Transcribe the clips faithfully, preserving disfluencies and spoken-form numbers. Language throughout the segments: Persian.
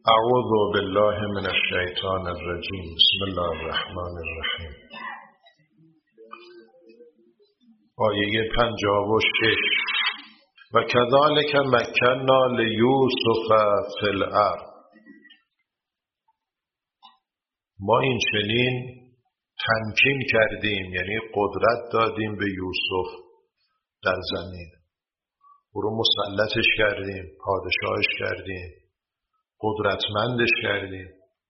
اعوذ بالله من الشیطان الرجیم. بسم الله الرحمن الرحیم. آیه پنجاه و شش. و کذالک مکننا لیوسف فی الارض. ما این چنین تمکین کردیم، یعنی قدرت دادیم به یوسف در زمین. او رو مسلطش کردیم، پادشاهش کردیم، قدرتمندش کردیم.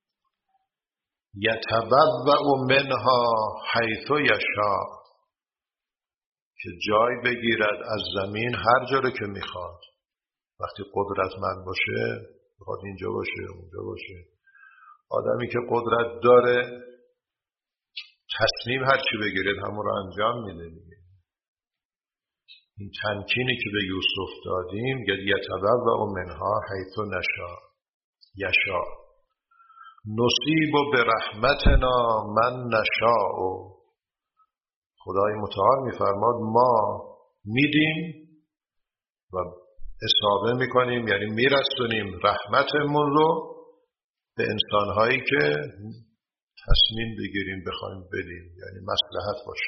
یتبوأ منها حیث یشاء، که جای بگیرد از زمین هر جا رو که میخواد. وقتی قدرتمند باشه میخواد اینجا باشه، اونجا باشه. آدمی که قدرت داره تصمیم هر چی بگیرد همون رو انجام میده دیگه. این تمکینی که به یوسف دادیم، یتبوأ منها حیث نشاء یشاء نصیب برحمتنا من نشاء. خدای متعال میفرماد ما میدیم و اصابه میکنیم، یعنی میرسونیم رحمتمون رو به انسانهایی که تصمیم بگیریم بخوایم بدیم، یعنی مصلحت باشه.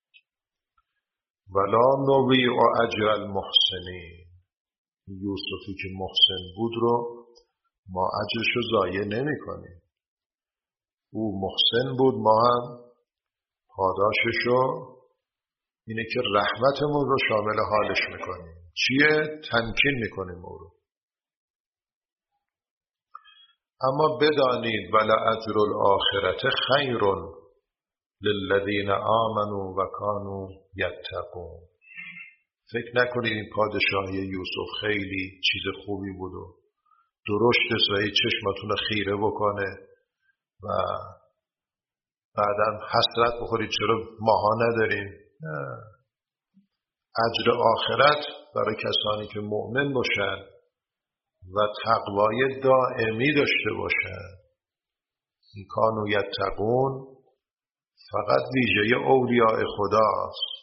ولا نضیع اجر المحسنین. یوسفی که محسن بود رو ما اجرش رو ضایع نمی کنیم. او محسن بود، ما هم پاداشش رو اینه که رحمتمون رو شامل حالش میکنیم. چیه؟ تمکین میکنیم او رو. اما بدانید ولأجر الآخرة خیر للذین آمنوا و کانوا یتقون. فکر نکنید این پادشاهی یوسف خیلی چیز خوبی بود و درشت سایی چشمتون رو خیره بکنه و بعدم حسرت بخورید چرا ماها نداریم. نه. اجر آخرت برای کسانی که مؤمن باشن و تقوای دائمی داشته باشن. این کانوا یتقون فقط ویژه اولیاء خداست،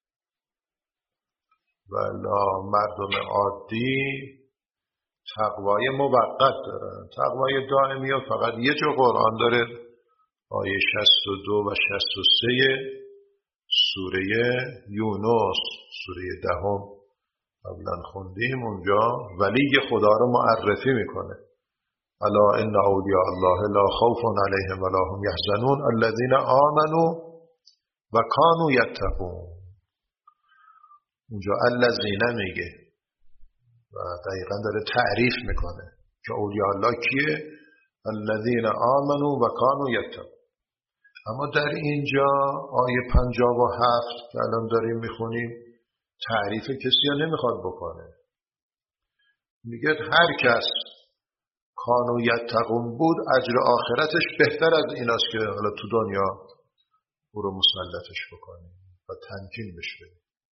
ولا مردم عادی تقوای موقت دارن. تقوای دائمی ها فقط یه جا قرآن داره، آیه شصت و دو و شصت و سه سوره یونس، سوره دهم قبلا خوندیم. اونجا ولی خدا رو معرفی میکنه. الا ان اولیاء الله لا خوف علیهم ولا هم یحزنون الذین آمنوا و کانوا یتقون. اونجا الذین میگه و دقیقا داره تعریف میکنه که اولیاء الله کیه؟ الذین آمنوا و کانوا یتقون. اما در اینجا آیه پنجاه و هفت که الان داریم میخونیم تعریف کسی ها نمیخواد بکنه. میگه هر کس کانوا یتقون بود اجر آخرتش بهتر از ایناست که حالا تو دنیا او رو مسلطش بکنیم و تمکین بشه.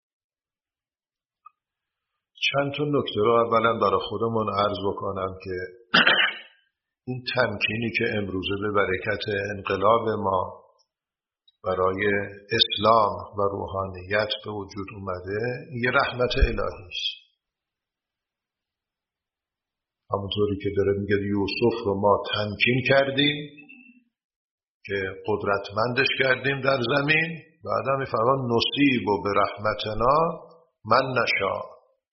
چند تا نکته رو اولا برای خودمون عرض بکنم که این تمکینی که امروزه به برکت انقلاب ما برای اسلام و روحانیت به وجود اومده، این یه رحمت الهی است. همونطوری که داره میگه یوسف رو ما تمکین کردیم که قدرتمندش کردیم در زمین، بعدا میفرمان نصیب و به رحمتنا من نشاء.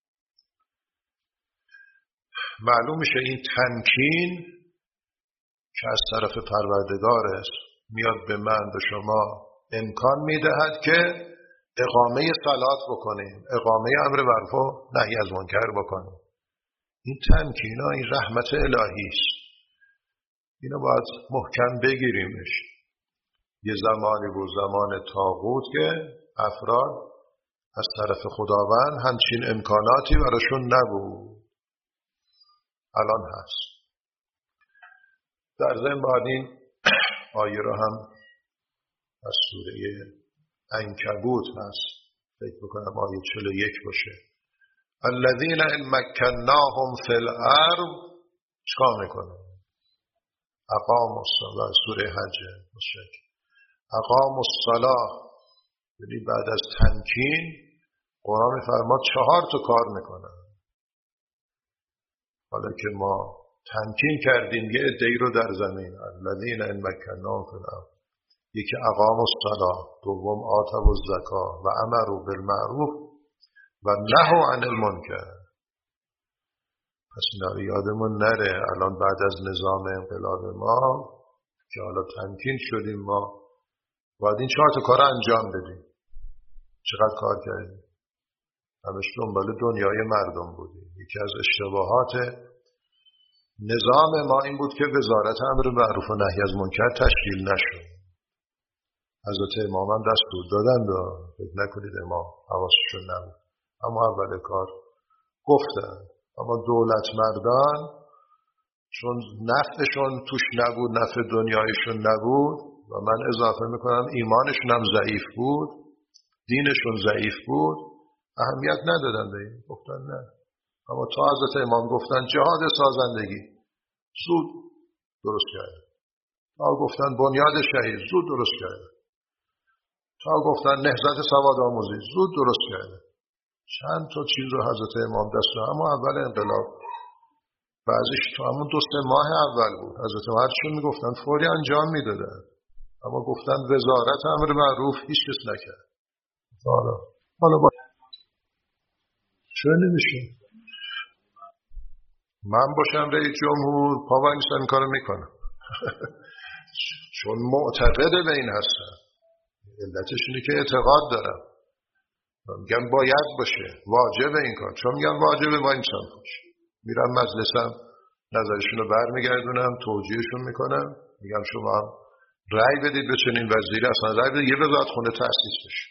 معلوم میشه این تمکین که از طرف پروردگار است، میاد به من به شما امکان میدهد که اقامه صلات بکنیم، اقامه امر معروف و نهی از منکر بکنیم. این تمکین ها، این رحمت الهی است. اینو باید محکم بگیریمش. یه زمانی بود، زمان طاغوت، که افراد از طرف خداوند همچین امکاناتی براشون نبود. الان هست. در ضمن بعد این آیه رو هم از سوره عنکبوت هست، فکر بکنم آیه چهل و یک باشه. الذین ان مکناهم فی الارض چکار میکنه؟ اقاموا الصلاة. سوره حج باشه. اقاموا الصلاة، یعنی بعد از تمکین قرآن میفرماد چهار تا کار میکنه. حالا که ما تمکین کردیم یه عده‌ای رو در زمین، الذین ان مکناهم فی الارض، یکی اقاموا الصلاة، دوم آتوا الزکاة و امروا بالمعروف و نهوا عن المنکر. پس اینا رو یادمون نره. الان بعد از نظام انقلاب ما که حالا تمکین شدیم، ما باید این چهار تا کار انجام بدیم. چقدر کار کردیم؟ همش دنبال دنیای مردم بودیم. یکی از اشتباهات نظام ما این بود که وزارت امر معروف و نهی از منکر تشکیل نشد. حضرت امام هم دستور دادن و فکر نکنید امام حواسشون نبود، اما اول کار گفتن. اما دولت مردان چون نفعشون توش نبود، نفع دنیایشون نبود و من اضافه میکنم ایمانشون هم ضعیف بود، دینشون ضعیف بود، اهمیت ندادن به این. گفتن نه. اما تا حضرت امام گفتن جهاد سازندگی، زود درست کرد. تا گفتن بنیاد شهید، زود درست کرد. تا گفتن نهضت سواد آموزی، زود درست کرد. چند تا چیز رو حضرت امام دست رو، اما اول انقلاب بعضیش تو همون دو سه ماه اول بود. حضرت امام هرچی میگفتن فوری انجام میدادن، اما گفتن وزارت امر معروف هیچ کس نکرد. حالا حالا با چرا نمیشه؟ من باشم رئیس جمهور پا بانگستان این کارو میکنم چون معتقد به این هستم. علتش اینه که اعتقاد دارم. میگم باید باشه، واجب این کار. چون میگم واجبه با انسان باشه. میرم مجلسم نظرشون رو برمیگردونم، توجیهشون میکنم، میگم شما هم رأی بدید به چنین وزیری، اصلا رأی بدید یه وزارت خونه تأسیس بشه.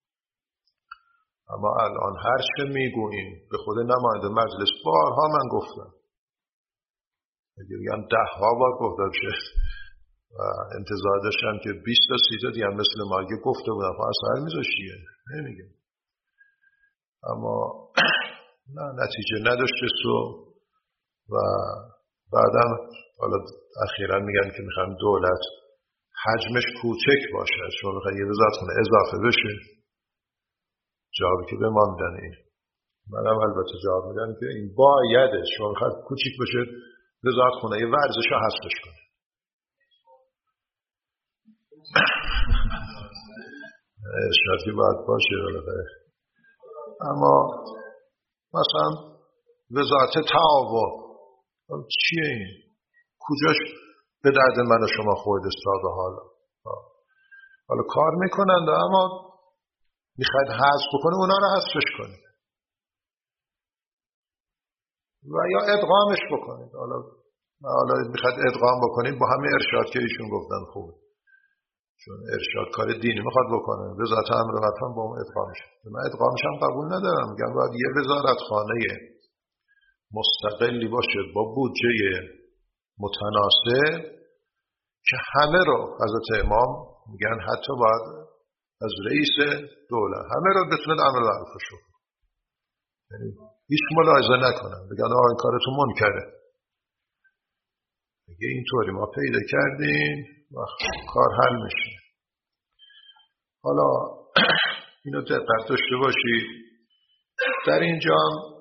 اما الان هر چه میگوییم به خود نماینده مجلس بارها من گفتم، میگم ده ها بار گفتم شد و انتظار داشتم که بیست تا سی تا دیگه مثل ما اگه گفته بودم خب اثر میذاشتیه، نمیگم. اما نه، نتیجه نداشته سو و بعدم حالا اخیراً میگن که میخوام دولت حجمش کوچک باشه، چون میخوان یه وزارت خونه اضافه بشه. جوابی که به ما میدن این، منم البته جواب میدم که این بایده، چون میخواد کوچیک بشه وزارت خونه یه ورزش ها حذفش کنه. ارشادی باید باشه بالاخره. اما مثلا وزارت تعاون چیه این؟ کجاش به درد من و شما خورده است تا به حالا؟ حالا کار میکنند اما میخواید حذف بکنه، اونا رو حذفش کنید و یا ادغامش بکنید. حالا حالا میخواید ادغام بکنید با همه ارشاد که ایشون گفتن خوبه، چون ارشاد کار دینی میخواد بکنه. وزارت امر معروف با اون ادغامش، من ادغامش هم قبول ندارم. میگم باید یه وزارت خانه مستقلی باشه با بودجه متناسب که همه رو حضرت امام میگن حتی باید از رئیس دولت همه رو بتونه امر معروف شو، یعنی هیچ ملاحظه نکنن، بگن آقا این کارتون منکره. میگه اینطوری ما پیدا کردیم و کار حل میشه. حالا اینو دقت داشته باشید. در اینجا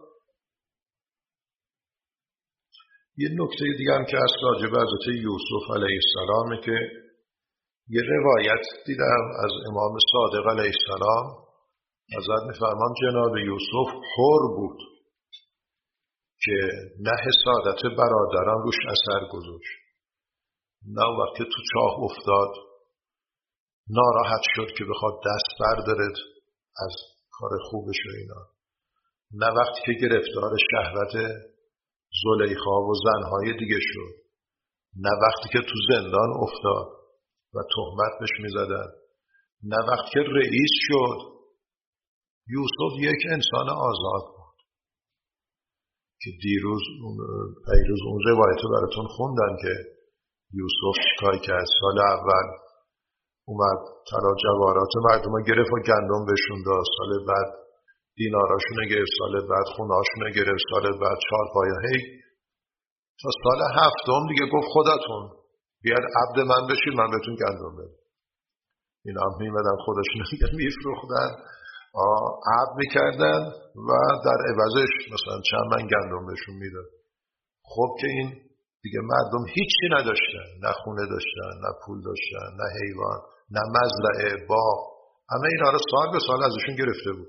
یه نکته دیگه هم که از راجع به حضرت یوسف علیه السلام که یه روایت دیدم از امام صادق علیه السلام، حضرت میفرمان جناب یوسف حر بود که نه حسادت برادران روش اثر گذاشت، نه وقتی تو چاه افتاد ناراحت شد که بخواد دست بردارد از کار خوبش و اینا، نه وقتی که گرفتار شهوت زلیخا و زنهای دیگه شد، نه وقتی که تو زندان افتاد و تهمت بهش میزدن، نه وقتی که رئیس شد. یوسف یک انسان آزاد بود که دیروز پیروز اون روایت رو براتون خوندن که یوسف چیکار کرد. سال اول اومد طلا جواهرات مردم رو گرفت و گندم بهشون داد، سال بعد دیناراشون رو گرفت، سال بعد خونهاشون رو گرفت، سال بعد چهار پایه هی تا سال هفتم دیگه گفت خودتون بیاد عبد من بشید من بهتون گندم بدم. اینا هم میمدن خودشون رو میفروختن، عبد میکردن و در عوضش مثلا چند من گندم بهشون میداد. خب که این دیگه مردم هیچی نداشتن، نه خونه داشتن، نه پول داشتن، نه حیوان، نه مزرعه، باغ، همه اینا رو سال به سال ازشون گرفته بود.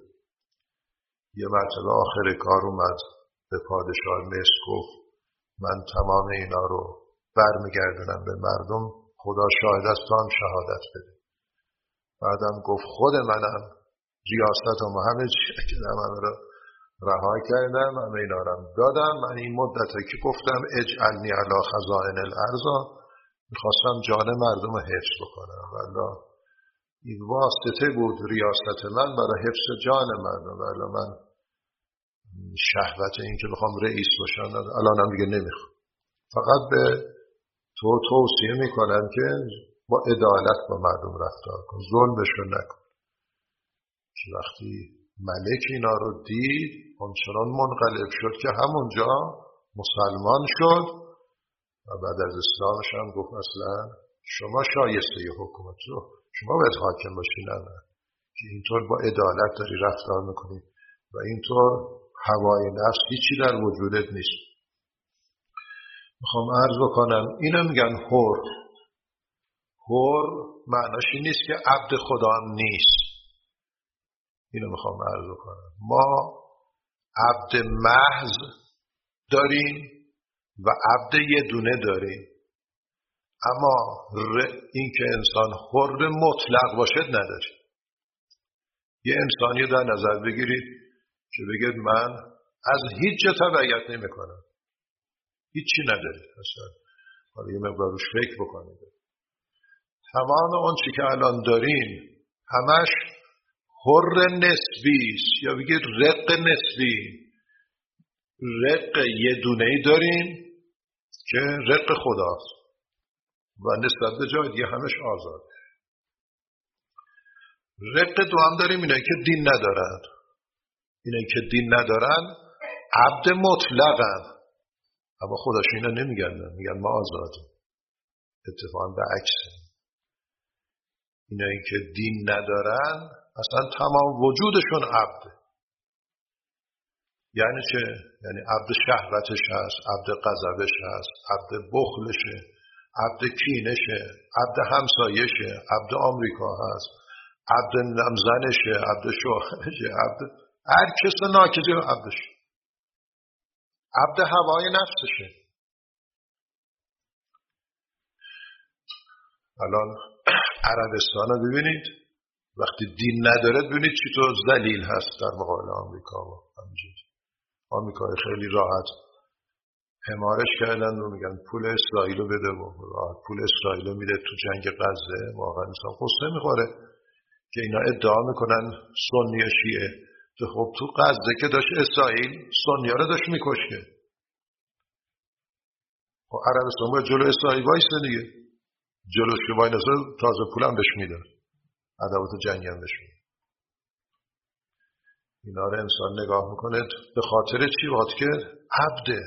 یه مرتبه آخر کار اومد به پادشاه مصر گفت من تمام اینا رو برمیگردونم به مردم، خدا شاهد است تا هم شهادت بده. بعدم گفت خود منم ریاست و همه چی که همه رو رها کردم، همه اینا رو دادم. من این مدت که گفتم اجعلنی علی خزائن الارض، میخواستم جان مردم رو حفظ بکنم، والا این واسطه بود ریاست من برای حفظ جان مردم، والا من شهوت این که بخوام رئیس باشم الانم دیگه نمیخوام. فقط به تو توصیه میکنم که با عدالت با مردم رفتار کن، ظلمشون نکن. که وقتی ملک اینا رو دید همچنان منقلب شد که همونجا مسلمان شد و بعد از اسلامش هم گفت اصلا شما شایسته ی حکومت رو، شما باید حاکم باشی، نه نه که اینطور با عدالت داری رفتار میکنی و اینطور هوای نفس هیچی در وجودت نیست. میخوام عرض بکنم اینو میگن حر. حر معناش این نیست که عبد خدا هم نیست. اینو میخوام عرض بکنم ما عبد محض داریم و عبد یه دونه داریم، اما این که انسان حر مطلق باشد نداریم. یه انسانی در نظر بگیرید که بگید من از هیچ جا تبعیت نمی کنم، هیچی ندارید اصلا، حالا یه مقدار روش فکر بکنید. تمام اون چی که الان داریم همش حر نسبی است، یا بگید رق نسبی. رق یه دونه‌ای داریم که رق خداست و نسبت به جای دیگه همش آزاده. رق دوام داریم اینایی که دین ندارن. اینایی که دین ندارن عبد مطلقن، اما خودشون اینا نمیگن، میگن ما آزادیم. اتفاقا به عکسه. اینایی که دین ندارن اصلا تمام وجودشون عبده. یعنی چه؟ یعنی عبد شهوتش هست، عبد غضبش هست، عبد بخلشه، عبد کینشه، عبد همسایشه، عبد آمریکا هست، عبد نمزنشه، عبد شوهرشه، عبد هر کس ناکسی رو عبدش، عبد هوای نفسشه. الان عربستان رو ببینید، وقتی دین نداره ببینید چطور ذلیل هست در مقابل آمریکا و همینجوری. آمریکا خیلی راحت حمایتش کردن و میگن پول اسرائیل رو بده و راحت پول اسرائیل رو میده تو جنگ غزه. واقعا انسان قصه میخوره که اینا ادعا میکنن سنی و شیعه، که خب تو غزه که داشت اسرائیل سنی ها رو داشت میکشه. خب عربستان باید جلو اسرائیل وایسته دیگه، جلوش که باید نصر تازه پولم بهش میده، عدوات جنگ هم بهش میده. اینا رو انسان نگاه میکنه به خاطر چی؟ باید که عبده.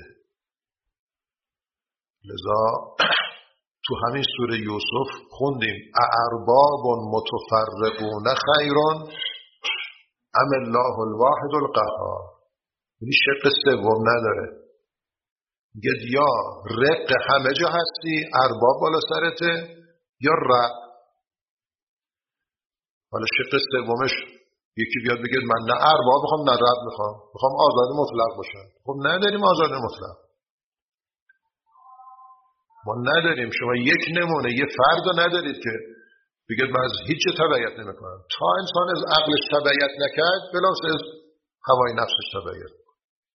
لذا تو همین سوره یوسف خوندیم اارباب متفرقون خیرون ام الله الواحد القهار. یعنی شق سوم نداره، میگه یا رق همه جا هستی، ارباب بالا سرته، یا رق. حالا شق سومش یکی بیاد بگه من نه ارباب میخوام نه رب میخوام، میخوام آزاد مطلق باشم. خب نداریم آزاد مطلق، ما نداریم. شما یک نمونه یه فرد ندارید که بگید من از هیچ تبعیت نمیکنم. تا انسان از عقلش تبعیت نکرد بلافاصله از هوای نفسش تبعیت میکنه.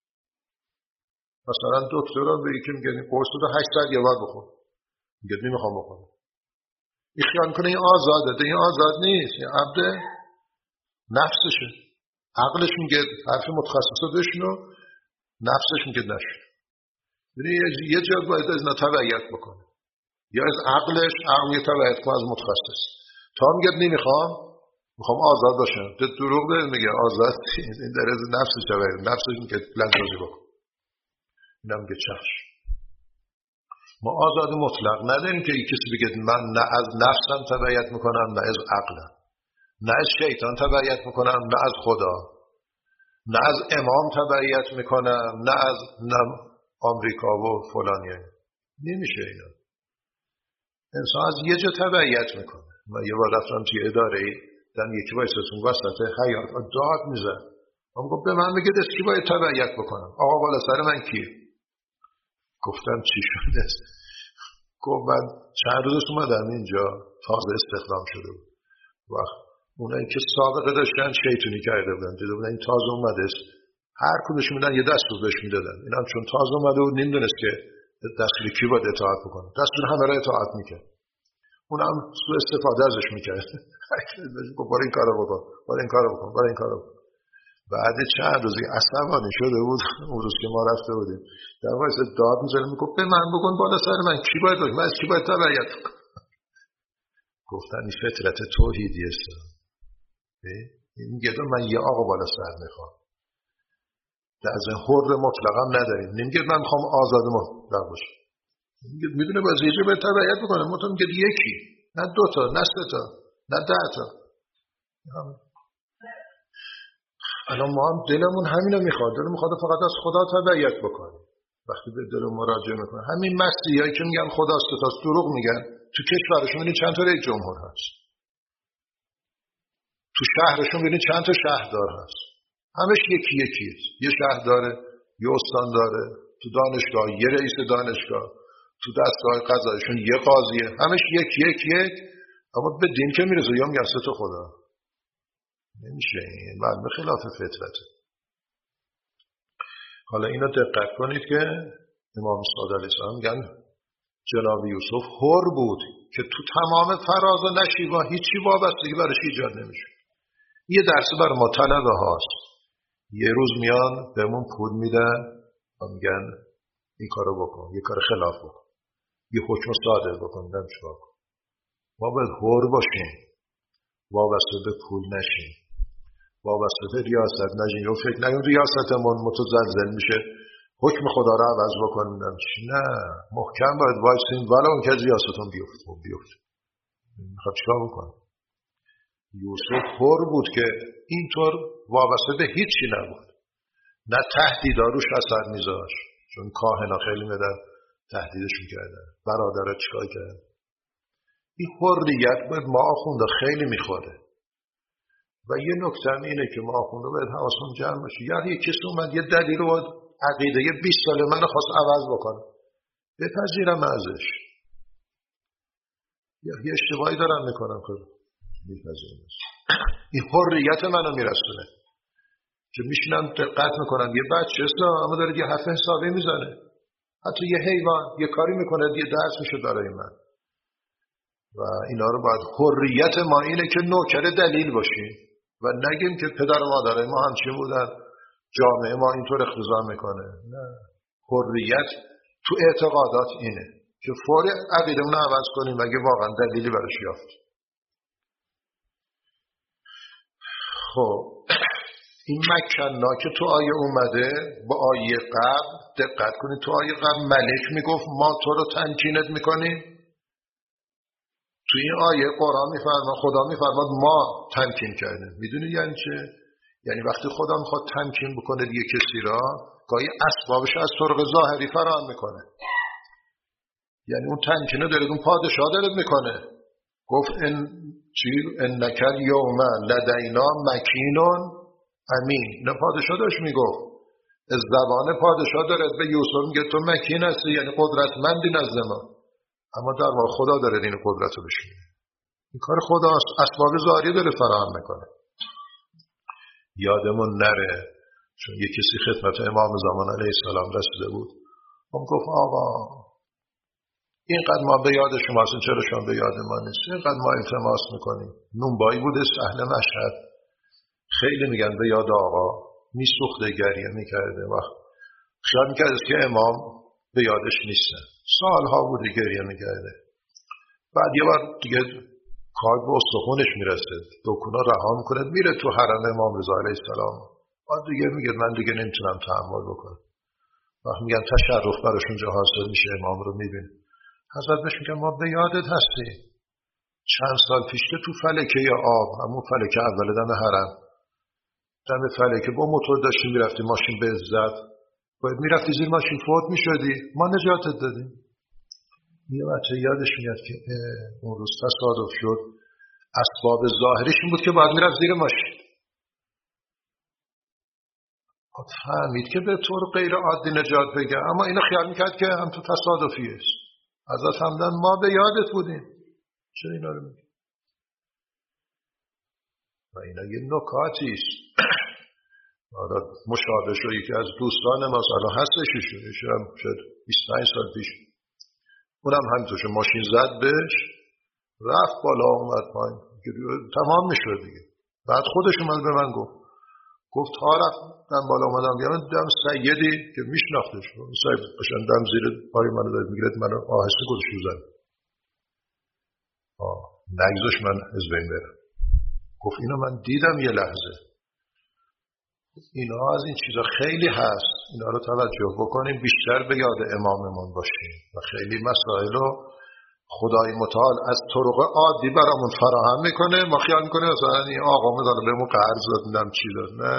مثلا دکتران به یکی میگه قرص رو هشت ساعت یه بار بخور، میگه نمیخوام بخورم. این خیال کنه این آزاده، این آزاد نیست، این عبد نفسشه. عقلش میگه حرف متخصص رو بشنو، نفسش میگه نشو. یعنی یه جا باید از اینا تبعیت بکنه، یا از عقلش عقل یه تبعیت کنه از متخصص. تا میگه نمیخوام، میخوام آزاد باشم، تو دروغ داره میگه آزاد این در از نفسش تبعیت، نفسش میگه لنزازی بکن، اینا میگه چشم. ما آزاد مطلق نداریم که یک کسی بگه من نه از نفسم تبعیت میکنم نه از عقلم، نه از شیطان تبعیت میکنم نه از خدا، نه از امام تبعیت میکنم نه از نه آمریکا و فلانیه. نمیشه اینا. انسان از یه جا تبعیت میکنه. من یه بار رفتم توی اداره ای دم یکی وایساتون وسط حیاط داد میزن. من گفت به من بگید از کی باید تبعیت بکنم؟ آقا بالا سر من کیه؟ گفتم چی شده؟ گفت من چند روز اومدم اینجا تازه استخدام شده بود. وقت اونایی که سابقه داشتن شیطونی کرده بودن، دیده بودن این تازه اومده است، هر کدومش میدن یه دستور بهش میدادن. اینم چون تازه اومده بود نمیدونست که دستور کی باید اطاعت بکنه، دستور همه را اطاعت میکرد. اونم سوء استفاده ازش میکرد. گفت برای این کارو بکن، برای این کارو بکن، برای این کارو بکن. بعد چند روزی عصبانی شده بود. اون روز که ما رفته بودیم در وایس داد میزنه میگفت به من بگن بالا سر من کی باید بگن، من از کی باید تبعیت بکنم؟ گفتن این فطرت توحیدی است. این میگه من یه آقا بالا سر میخوام، در ذهن حر مطلقم نداریم. نمیگه من میخوام آزاد مطلق باشم، میدونه باز یه جا باید تبعیت بکنم. ما تو میگه یکی، نه دوتا، نه سه تا، نه ده تا. الان ما هم دلمون همینو میخواد، دلمون میخواد فقط از خدا تبعیت بکنیم. وقتی به دل مراجعه میکنه همین مسیحایی که میگن خداست تا دروغ میگن، تو کشورشون ببینید چند تا رئیس جمهور هست، تو شهرشون ببینید چند تا شهردار هست، همش یکی یکی است. یه شهر داره، یه استان داره، تو دانشگاه یه رئیس دانشگاه، تو دستگاه قضاییشون یه قاضیه، همش یک یک یک. اما به دین که میرسه یا میگن سه تا خدا. نمیشه، این معلومه خلاف فطرته. حالا اینو دقت کنید که امام صادق علیه السلام میگن جناب یوسف حر بود که تو تمام فراز و نشیب‌ها هیچی وابستگی برش ایجاد نمیشه. یه درس برای ما طلبه هاست. یه روز میان بهمون پول میدن و میگن این کارو بکن، یه کار خلاف بکن، یه حکم صادر بکن، نمیدونم چیکار کن. ما باید حر باشیم، وابسته به پول نشیم، وابسته به ریاست نشیم. یا فکر نکنیم ریاستمون متزلزل میشه حکم خدا رو عوض بکنیم. نه، محکم باید وایسیم ولی اون که ریاستون بیفت بیفت میخواد چیکار بکنم؟ یوسف حر بود که اینطور وابسته به هیچی نبود، نه تهدیدا روش اثر میذاشت، چون کاهنا خیلی میدن تهدیدش میکردن. برادرها چیکار کردن؟ این حریت باید ما آخونده خیلی میخوره. و یه نکته اینه که ما آخونده باید حواسمون جمع باشه. یعنی یه کسی اومد یه دلیل رو باید عقیده یه بیست ساله من خواست عوض بکنه، بپذیرم ازش. یا یه اشتباهی دارم میکنم خب میپذیرم. این حریت منو میرسونه که میشینم دقت میکنم یه بچه اسلام اما داره یه حرف حسابی میزنه، حتی یه حیوان یه کاری میکنه یه درس میشه برای من. و اینا رو باید حریت ما اینه که نوکر دلیل باشیم و نگیم که پدر و مادر ما همچین بودن، جامعه ما اینطور اقتضا میکنه. نه، حریت تو اعتقادات اینه که فوری عقیدمون عوض کنیم اگه واقعا دلیلی برش یافت. خب این مکننا که تو آیه اومده با آیه قبل دقت کنید. تو آیه قبل ملک میگفت ما تو رو تمکینت میکنیم، تو این آیه قرآن میفرماد خدا میفرماد ما تمکین کردیم. میدونید یعنی چه؟ یعنی وقتی خدا میخواد تمکین بکنه یه کسی را گاهی اسبابش از طرق ظاهری فراهم میکنه. یعنی اون تمکینه داره اون پادشاه داره میکنه. گفت ان چی انکل یوم لدینا مکینون امین. نه پادشاه داشت میگفت، از زبان پادشاه داره به یوسف میگه تو مکین هستی، یعنی قدرتمندی نزد ما. اما در واقع خدا داره این قدرت رو بشینه. این کار خداست، اسباب ظاهری داره فراهم میکنه. یادمون نره چون یک کسی خدمت امام زمان علیه السلام رسیده بود، هم گفت آقا اینقدر ما به یاد شما هستیم، چرا شما به یاد ما نیست؟ اینقدر ما التماس میکنیم. نونبایی بود اهل مشهد، خیلی میگن به یاد آقا میسوخته، گریه میکرده و خیال میکرده که امام به یادش نیستن. سالها بوده گریه میکرده. بعد یه بار دیگه کار به استخونش میرسه، دکونا رها میکنه میره تو حرم امام رضا علیه السلام. بعد دیگه میگه من دیگه نمیتونم تحمل بکنم. وقت میگن تشرف براشون جا حاصل میشه، امام رو میبین. حضرت بهش میگن ما به یادت هستی چند سال پیش که تو فلکه یا آب، همون فلکه اول دم حرم، دم فلکه با موتور داشتی میرفتی ماشین به عزت، باید میرفتی زیر ماشین فوت میشدی، ما نجاتت دادیم. یه بچه یادش میاد که اون روز تصادف شد، اسباب ظاهریش این بود که باید میرفت زیر ماشین. فهمید که به طور غیر عادی نجات بگه، اما اینو خیال میکرد که هم تو تصادفی است. ازت همدن ما به یادت بودیم، چرا اینا رو میگی؟ و اینا یه نکاتی است. آره مشابه شد یکی از دوستان ما سالا هستش ایشون هم شد بیست و پنج سال پیش، اونم همینطور ماشین زد بهش، رفت بالا اومد پایین، تمام میشد دیگه. بعد خودش اومد به من گفت گفت ها رفتم بالا اومدم بیان دم سیدی که میشناختش، سید باشن دم زیر پای منو داد میگرد، منو آهسته گذاشت رو زد، آه نگذاش من از بین برم. گفت اینو من دیدم یه لحظه. اینا از این چیزا خیلی هست، اینا رو توجه بکنیم، بیشتر به یاد اماممون باشیم و خیلی مسائلو خدای متعال از طرق عادی برامون فراهم میکنه. ما خیال میکنه مثلا این آقا مثلا بهمون قرض داد نم چی داد، نه،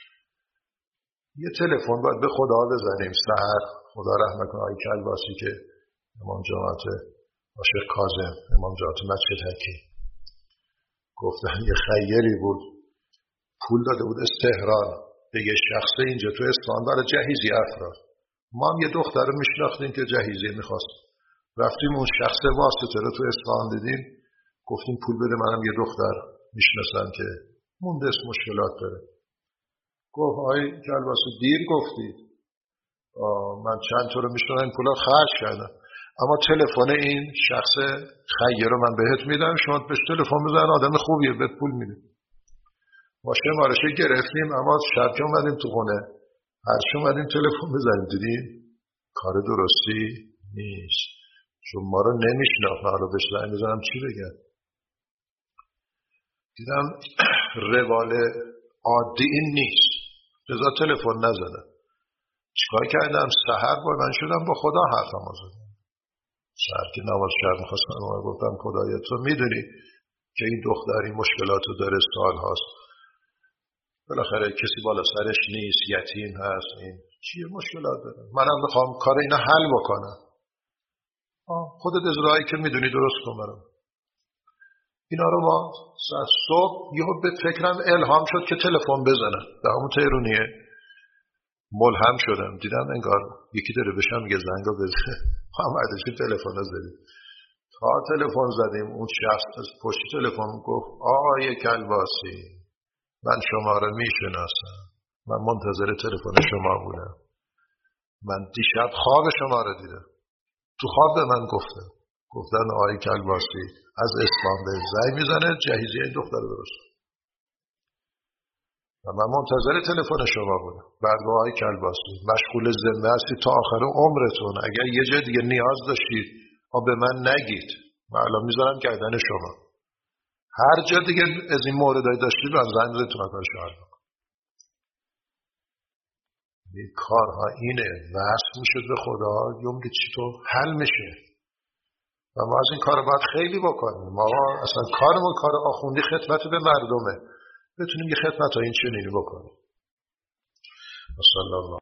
یه تلفن باید به خدا بزنیم سحر. خدا رحمت کنه آقای کلباسی که امام جماعت عاشق کاظم، امام جماعت مسجد حکیم، گفتن یه خیری بود پول داده بود از تهران به یه شخص اینجا تو اصفهان برای جهیزی افراد. ما هم یه دختر رو میشناختیم که جهیزی میخواست، رفتیم اون شخص واسطه رو تو اصفهان دیدیم، گفتیم پول بده، منم یه دختر میشناسم که مونده مشکلات داره. گفت آی کلباسی دیر گفتید، من چند تا رو میشناسم این پولا خرج کردم، اما تلفن این شخص خیر رو من بهت میدم، شما بهش تلفن بزن، آدم خوبیه، بهت پول میده. ما شمارش گرفتیم، اما شب که اومدیم تو خونه هر چی اومدیم تلفن بزنیم دیدیم کار درستی نیست، چون ما رو نمیشناخت. حالا بهش زنگ بزنم چی بگم؟ دیدم روال عادی این نیست، لذا تلفن نزدم. چیکار کردم؟ سحر بلند شدم با خدا حرفم زدم. سحر که نماز شب می‌خواستم و گفتم خدایا تو میدونی که این دختری مشکلاتو داره، سال هاست، بالاخره کسی بالا سرش نیست، یتیم هست، این چیه مشکلات داره، منم میخوام کار اینا حل بکنم. خودت ازرایی که میدونی درست کن برام. اینا رو ما صبح یهو به فکرم الهام شد که تلفن بزنم، به همون تهرونیه ملهم شدم، دیدم انگار یکی داره بشم میگه زنگو بزن، هم عدشی تلفن زدیم. تا تلفن زدیم اون شخص از پشت تلفن گفت آقای کلباسی من شما رو میشناسم، من منتظر تلفن شما بودم، من دیشب خواب شما رو دیدم. تو خواب به من گفتن گفتن آقای کلباسی از اصفهان به زنگ میزنه جهیزی این دختر درست، و من منتظر تلفن شما بودم. بعد آقای کلباسی مشغول زنده هستی تا آخر عمرتون، اگر یه جا دیگه نیاز داشتید آ به من نگید، من الان میذارم گردن شما، هر جا دیگه از این موردای داشتید من زنگ بزنید کار شما بکن. این کارها اینه، وصل میشد به خدا، یوم که چی تو حل میشه و ما از این کار باید خیلی بکنیم. ما اصلا کارمون کار آخوندی خدمت به مردمه، بتونیم یه خدمت ها این چنینی بکنیم. صلی الله